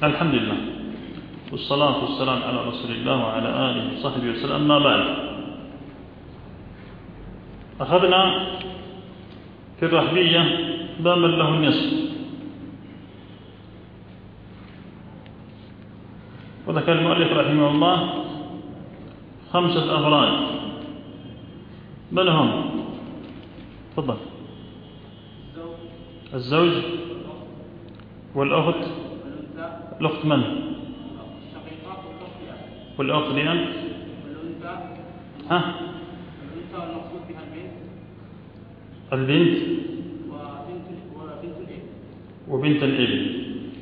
الحمد لله والصلاة والسلام على رسول الله وعلى آله وصحبه وسلم. أما بعد، أخذنا في الرحبية باب من له النصف، وذكر المؤلف رحمه الله 5 أفراد. من هم؟ تفضل. الزوج والأخت. الأخت من؟ والأخت لأن؟ ها؟ البنت وبنت الابن.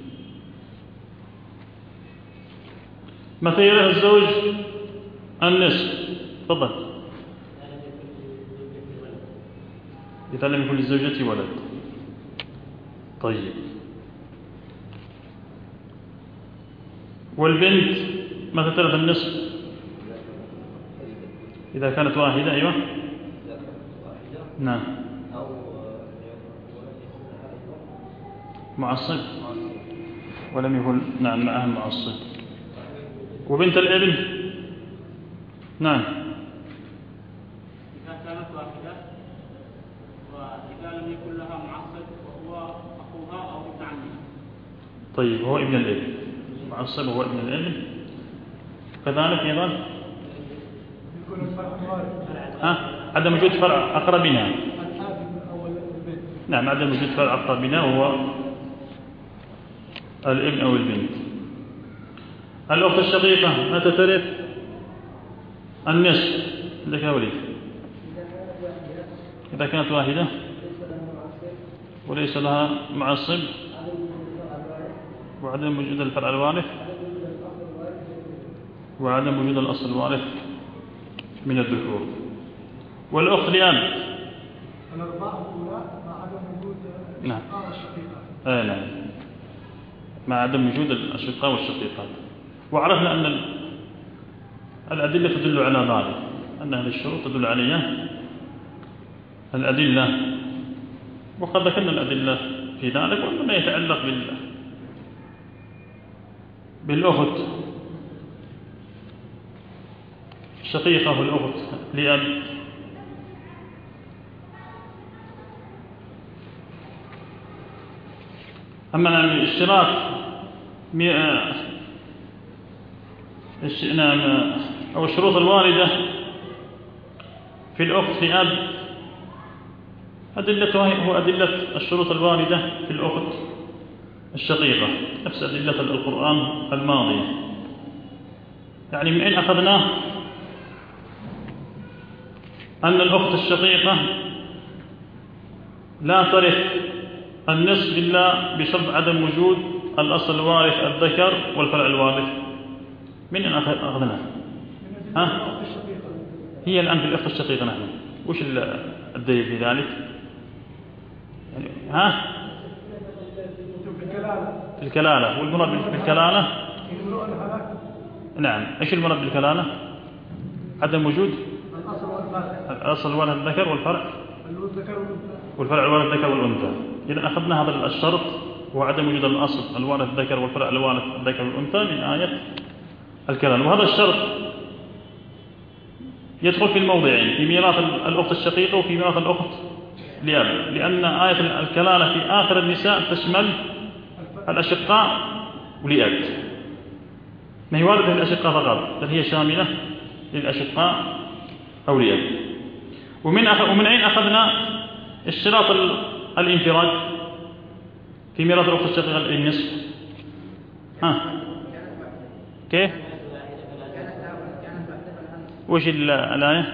متى يرث الزوج النصف؟ تفضل. إذا لم يكن للزوجة ولد. طيب. والبنت متى ترث النصف؟ إذا كانت واحدة. أيوة. نعم. معصب ولم يكن نعم معها معصب. وبنت الابن. نعم. إذا كانت واحدة وإذا لم يكن لها معصب وهو أخوها أو ابن عمها. طيب، هو ابن الابن. معصب هو ابن الابن. كذلك أيضا عدم وجود فرع أقربنا. نعم، عدم وجود فرع أقربنا وهو الابن أو البنت. الأخت الشقيقة متى ترث النصف؟ عندك يا وليد. إذا كانت واحدة وليس لها معصب وعدم وجود الفرع الوارث وعدم وجود الأصل الوارث من الذكور. والأخت لأب. الأربعة الأولى مع عدم وجود نعم. الشقيقة. نعم، مع عدم وجود الأشقاء والشقيقات. وعرفنا أن الأدلة تدل على ذلك، أن هذه الشروط تدل عليها الأدلة، وقد ذكرنا الأدلة في ذلك، وأنه يتعلق بالأخت الشقيقة والأخت لأب. أما عن الاشتراك أو الشروط الواردة في الأخت لأب، أدلتها هو أدلة الشروط الواردة في الأخت الشقيقة، نفس أدلة القرآن الماضية. يعني من أين أخذناه؟ أن الأخت الشقيقة لا ترث النصف إلا بشرط عدم وجود الأصل الوارث الذكر والفرع الوارث. من أين أخذناه؟ هي الآن في الأخت الشقيقة. نحن وش الدليل في ذلك؟ يعني في الكلالة. والمراد بالكلالة نعم، إيش المراد بالكلالة؟ عدم وجود الأصل الوارث الذكر والفرع الوارث الذكر والأنثى. إذا أخذنا هذا الشرط وعدم وجود الأصل الوارث الذكر والفرع الوارث الذكر والأنثى من آية الكلالة. وهذا الشرط يدخل في الموضعين، في ميراث الأخت الشقيقة وفي ميراث الأخت لأب، لأن آية الكلالة في آخر النساء تشمل الأشقاء ولأب، ما هي واردة للأشقاء فقط، بل هي شاملة للأشقاء أو لأب. ومن أين أخذنا اشتراط الانفراد في ميراث الأخت الشقيقة النصف؟ كيف؟ وش الآية؟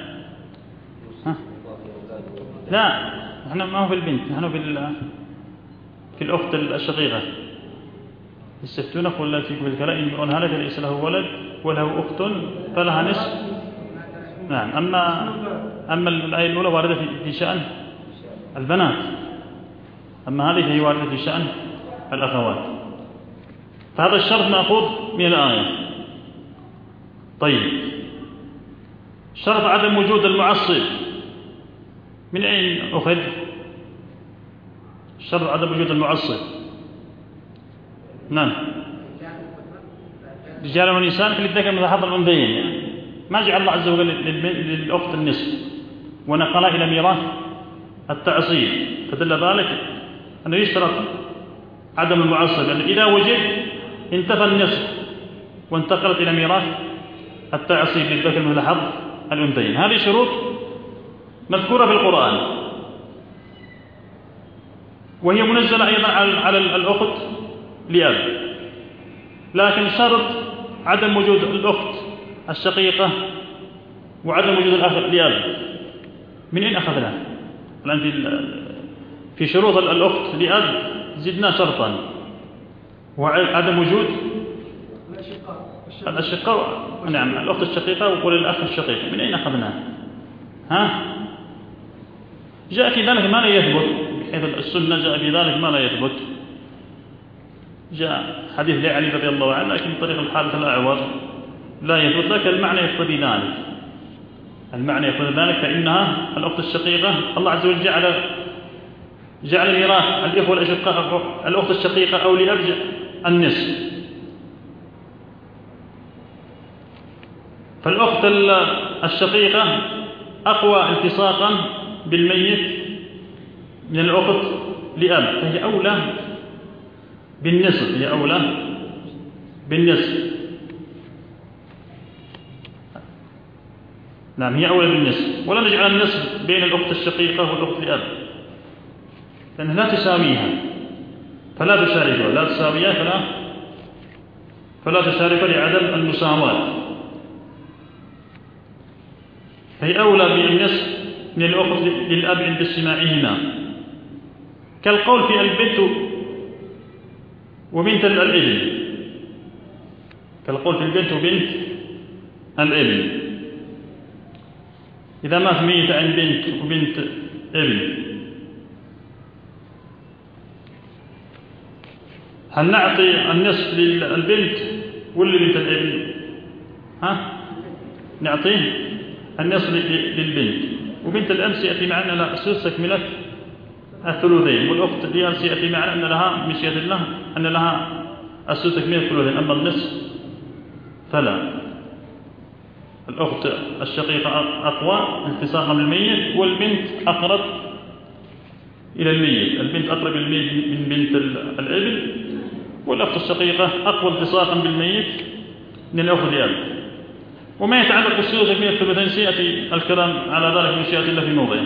لا، نحن ما هو في البنت، نحن في الأخت الشقيقة. يستفتونك ولا فيكم بالكلاء إن امرؤ هلك ليس له ولد وله أخت فلها نصف. نعم. أما الآية الأولى واردة في شأن البنات، أما هذه هي واردة في شأن الأخوات. فهذا الشرط مأخوذ من الآية. طيب، شرط عدم وجود المعصب من أين أخذ؟ شرط عدم وجود المعصب. نعم. رجال ونساء مثل الذكر مثل حظ الأنثيين يعني. ما جعل الله عز وجل للأخت النصف ونقل إلى ميراث التعصيب، فدل ذلك أنه يشترط عدم المعصب، يعني إذا وجد انتفى النصف وانتقلت إلى ميراث التعصيب للذكر مثل حظ الأنثيين. هذه شروط مذكورة في القرآن، وهي منزلة أيضا على الأخت لأب، لكن شرط عدم وجود الأخت الشقيقة وعدم وجود الأخ لأب من أين أخذنا؟ الآن في شروط الأخت لأب زدنا شرطا، وعدم وجود الأشقاء. نعم، الأخت الشقيقة وللأخ الشقيق من أين أخذناه؟ جاء في ذلك ما لا يثبت، بحيث السنة جاء في ذلك ما لا يثبت. جاء حديث لعلي رضي الله عنه لكن طريق الحادث الأعور لا يثبت، لكن المعنى يقتضي ذلك. المعنى يقتضي ذلك، فإنها الأخت الشقيقة الله عز وجل جعل ميراث الإخوة الأشقاء الأخت الشقيقة أو لأب النصف. فالأخت الشقيقة أقوى التصاقا بالميت من الأخت لأب، فهي أولى بالنصف، هي أولى بالنصف. نعم، هي أولى بالنصف، ولا نجعل النصف بين الأخت الشقيقة والأخت لأب، لأنها لا تساويها فلا تشاركها، لا تساويها فلا تشاركها لعدم المساواة، فهي أولى بالنصف من الأخت للأب عند اجتماعهما، كالقول في البنت وبنت الابن، كالقول في البنت وبنت الابن. إذا مات ميت عن بنت وبنت ابن، هل نعطي النصف للبنت ولا بنت الابن؟ نعطيه النصف للبنت، وبنت الأب سيأتي معنا لها سدس تكملة الثلثين، والأخت لها سيأتي معنا أن لها مشيئة الله أن لها السدس تكملة الثلثين، أما النصف فلا. الأخت الشقيقة أقوى التصاقا بالميت، والبنت أقرب إلى الميت، البنت أقرب إلى الميت من بنت الابن، والأخت الشقيقة أقوى التصاقا بالميت من الأخت لأب. وما يتعلق بالسدس تكملة الثلثين سيأتي الكلام على ذلك مشيئة الله في موضعه.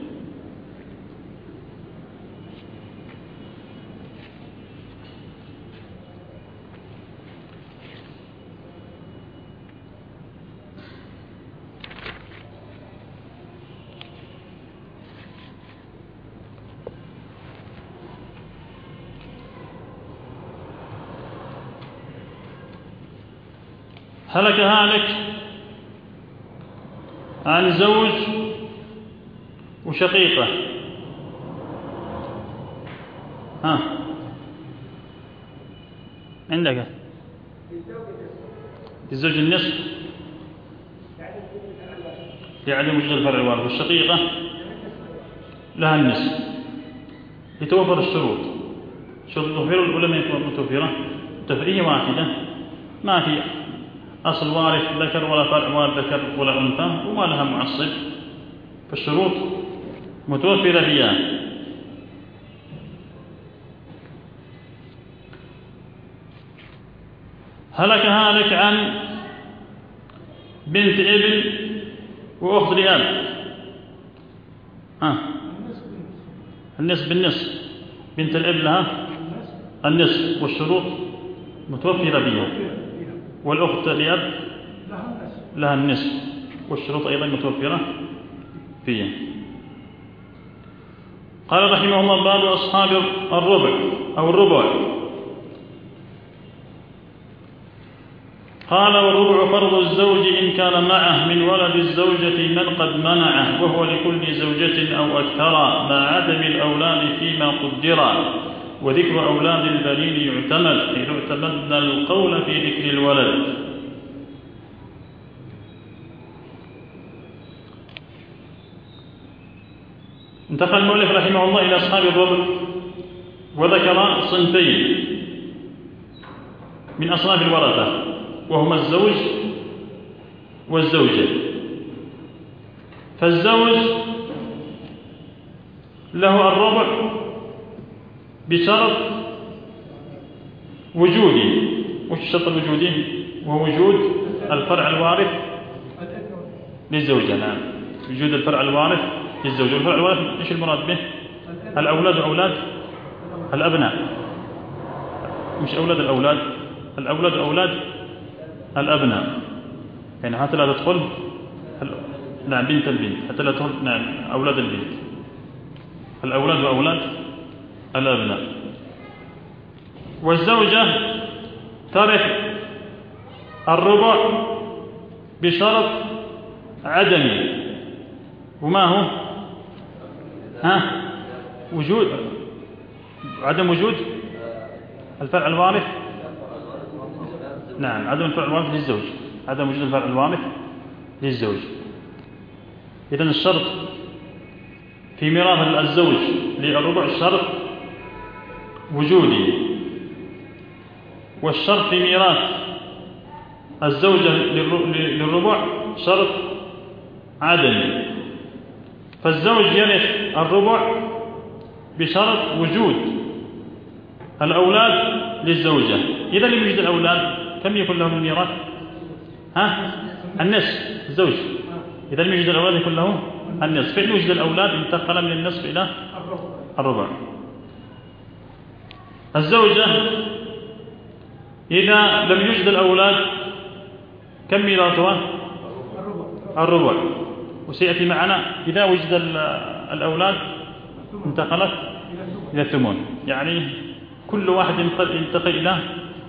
هلك هالك عن زوج وشقيقة. عندك الزوج النصف لعدم وجود الفرع الوارث، والشقيقة لها النصف لتوفر الشروط. شروط التوفير الأولى ما يكون متوفرة تفرية واحدة، ما في أصل وارث ذكر ولا فرع وارث ذكر ولا أنثى وما لها معصب، فالشروط متوفرة فيها. هلك هالك عن بنت ابن وأخت لأب. النصف بالنصف، بنت الاب لها النصف والشروط متوفرة فيها، والأخت لأب لها النصف والشروط أيضا متوفرة فيها. قال رحمه الله: باب أصحاب الربع أو الربع. قال: والربع فرض الزوج إن كان معه من ولد الزوجة من قد منعه، وهو لكل زوجة أو أكثر مع عدم الأولاد فيما قدر، وذكر أولاد البنين يعتمد إذا اعتمدنا القول في ذكر الولد. انتقل المؤلف رحمه الله إلى أصحاب الربع، وذكر صنفين من أصناف الورثة: وهما الزوج والزوجة. فالزوج له الربع بشرط وجودي. وش الشرط الوجودي؟ وهو وجود الفرع الوارث للزوجة. نعم، وجود الفرع الوارث للزوجة. والفرع الوارث إيش المراد به؟ الأولاد وأولاد الأبناء، مش أولاد الأولاد، الأولاد وأولاد الأبناء. يعني حتى لا تدخل نعم بنت البنت، حتى لا تدخل نعم أولاد البنت، الأولاد وأولاد الأبناء. والزوجة ترث الربع بشرط عدمي. وما هو؟ وجود عدم وجود الفرع الوارث. نعم، عدم الفرع الوارث للزوج، عدم وجود الفرع الوارث للزوج. إذن الشرط في ميراث الزوج للربع الشرط وجودي، والشرط في ميراث الزوجة للربع شرط عدمي. فالزوج يرث الربع بشرط وجود الأولاد للزوجة. إذا لم يوجد الأولاد كم يكون له من الميراث؟ النصف. الزوج إذا لم يوجد الأولاد يكون له النصف، فإن وجد الأولاد انتقل من النصف إلى الربع. الزوجة إذا لم يوجد الأولاد كم ميراثها؟ الربع. وسيأتي معنا إذا وجد الأولاد انتقلت إلى الثمن، يعني كل واحد ينتقل إلى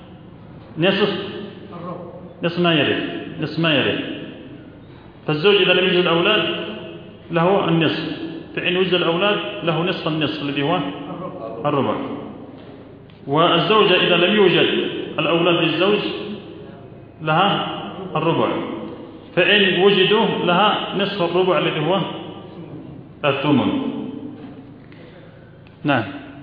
نصف ما يرث. فالزوج إذا لم يوجد الأولاد له النصف، فإن وجد الأولاد له نصف النصف الذي هو الربع. والزوجة إذا لم يوجد الأولاد للزوج لها الربع، فإن وجدوا لها نصف الربع الذي هو الثمن. نعم.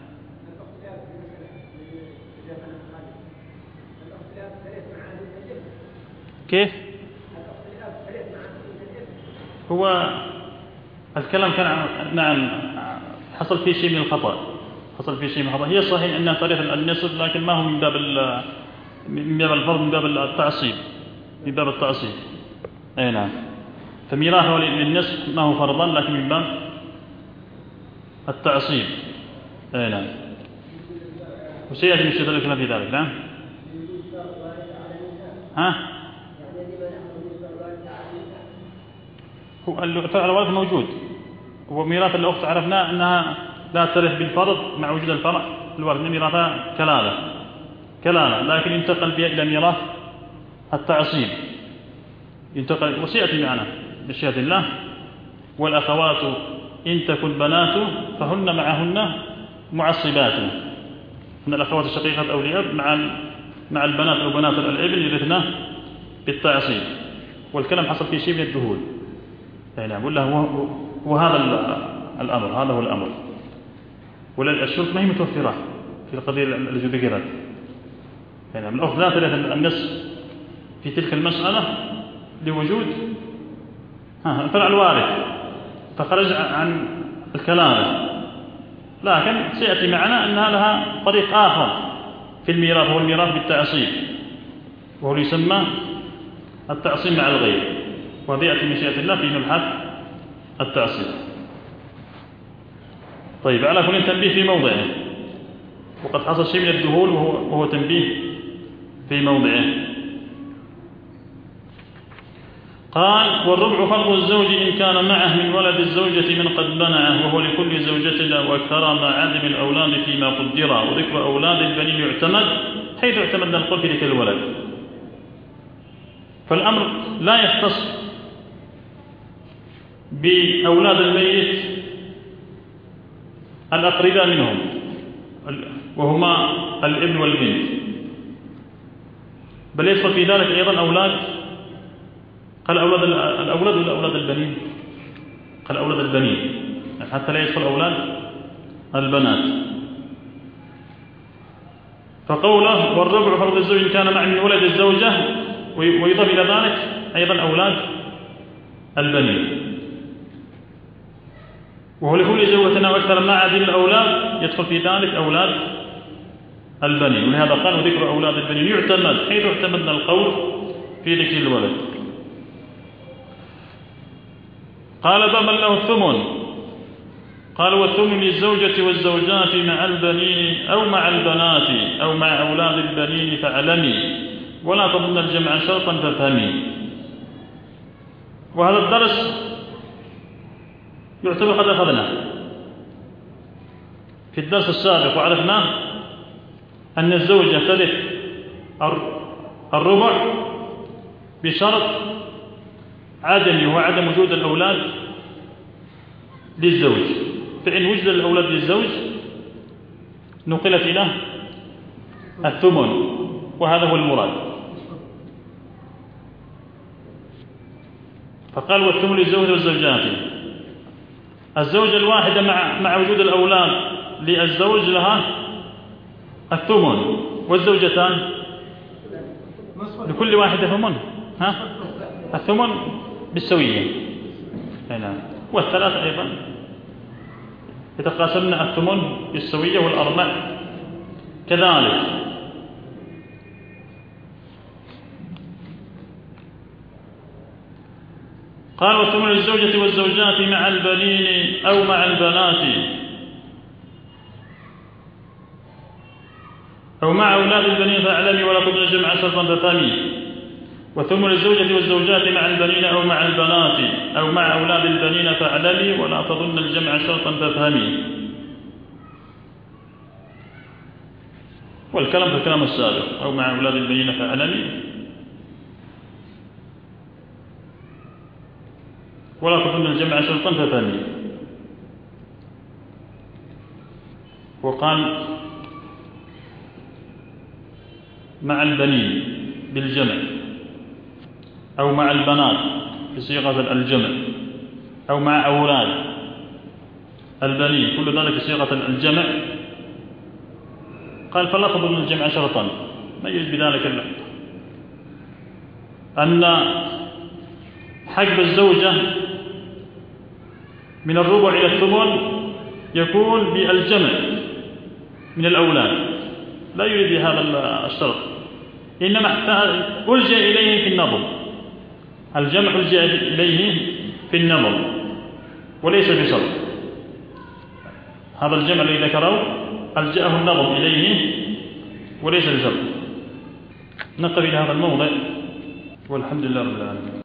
كيف؟ هو الكلام كان نعم حصل فيه شيء من الخطأ، هي صحيح أنها ترث النصف، لكن ما هو من باب الفرض، من باب التعصيب، أي نعم. فميراثه للنصف ما هو فرضا، لكن من باب التعصيب، أي نعم. وسيأتي من الشيء الكلام في ذلك. نعم. هو الفرع الوارث موجود، وميراث الأخت عرفنا أنها لا ترث بالفرض مع وجود الفرع الوارث، ميراثها كلالة، لكن ينتقل بها إلى ميراث التعصيب، ينتقل. وسيأتي معنا بشهادة الله. والأخوات إن تكن بنات فهن معهن معصبات. هن الأخوات الشقيقات أولياء مع البنات أو بنات الابن يرثن بالتعصيب. والكلام حصل فيه شيء من الذهول. نعم. ولا هو هذا الأمر، هذا هو الأمر. ولا الشروط ما هي متوفرة في القضية التي ذكرت. نعم. الأخت لا ترث النصف في تلك المسألة لوجود الفرع الوارث، فخرج عن الكلالة. لكن سيأتي معنا أنها لها طريق آخر في الميراث، هو الميراث بالتعصيب، وهو يسمى التعصيب مع الغير، وهذا يأتي مشيئة الله في مبحث التعصيب. طيب، على كل تنبيه في موضعه، وقد حصل شيء من الذهول وهو تنبيه في موضعه. قال: والربع فرض الزوج إن كان معه من ولد الزوجة من قد منعه، وهو لكل زوجة وأكثر مع عدم الأولاد فيما قدر. وذكر أولاد البنين يعتمد حيث اعتمدنا القول في ذكر الولد. فالأمر لا يختص بأولاد الميت الأقرباء منهم وهما الابن والبنت، بل يدخل في ذلك أيضا أولاد، قال الأولاد ولا أولاد البنين؟ قال أولاد البنين، حتى لا يدخل أولاد البنات. فقوله: والربع فرض الزوج إن كان مع من ولد الزوجة، ويضاف إلى ذلك أيضا أولاد البنين، وهو لكل زوجة أو أكثر ما عدا الأولاد يدخل في ذلك أولاد البنين. ولهذا قال وذكر أولاد البنين يعتمد، حيث اعتمدنا القول في ذكر الولد. قال فمن له الثمن؟ قال والثمن للزوجة والزوجات مع البنين أو مع البنات أو مع أولاد البنين فاعلمي ولا تظن الجمع شرطا فافهمي. وهذا الدرس يعتبر قد أخذناه في الدرس السابق، وعرفنا أن الزوجة ترث الربع بشرط عدمي، وهو عدم وجود الأولاد للزوج. فإن وجد الأولاد للزوج نقلت إلى الثمن، وهذا هو المراد. فقال والثمن للزوج والزوجات. الزوجة الواحدة مع وجود الأولاد للزوج لها الثمن، والزوجتان لكل واحدة ثمن، الثمن بالسوية. نعم. والثلاث أيضا يتقاسمن الثمن بالسوية، والأربع كذلك. قال والثمن للزوجة والزوجات مع البنين أو مع البنات أو مع أولاد البنين فاعلمي ولا تظن الجمع شرطا فافهمي. والثمن للزوجة والزوجات مع البنين أو مع البنات أو مع أولاد البنين فاعلمي ولا تظن الجمع شرطا فافهمي. والكلام في الكلام السابق أو مع أولاد البنين فاعلمي ولا تظن الجمع شرطا فافهمي. وقال مع البنين بالجمع أو مع البنات بصيغة الجمع أو مع أولاد البنين، كل ذلك بصيغة الجمع. قال فلا تظن الجمع شرطا، ما يريد بذلك الله أن حجب الزوجة من الربع إلى الثمن يكون بالجمع من الأولاد، لا يريد هذا الشرط، إنما ألجأ إليه في النظم. الجمع ألجأ إليه في النظم وليس بشرط. هذا الجمع الذي ذكره ألجأه النظم إليه وليس بشرط. نقف إلى هذا الموضع والحمد لله رب العالمين.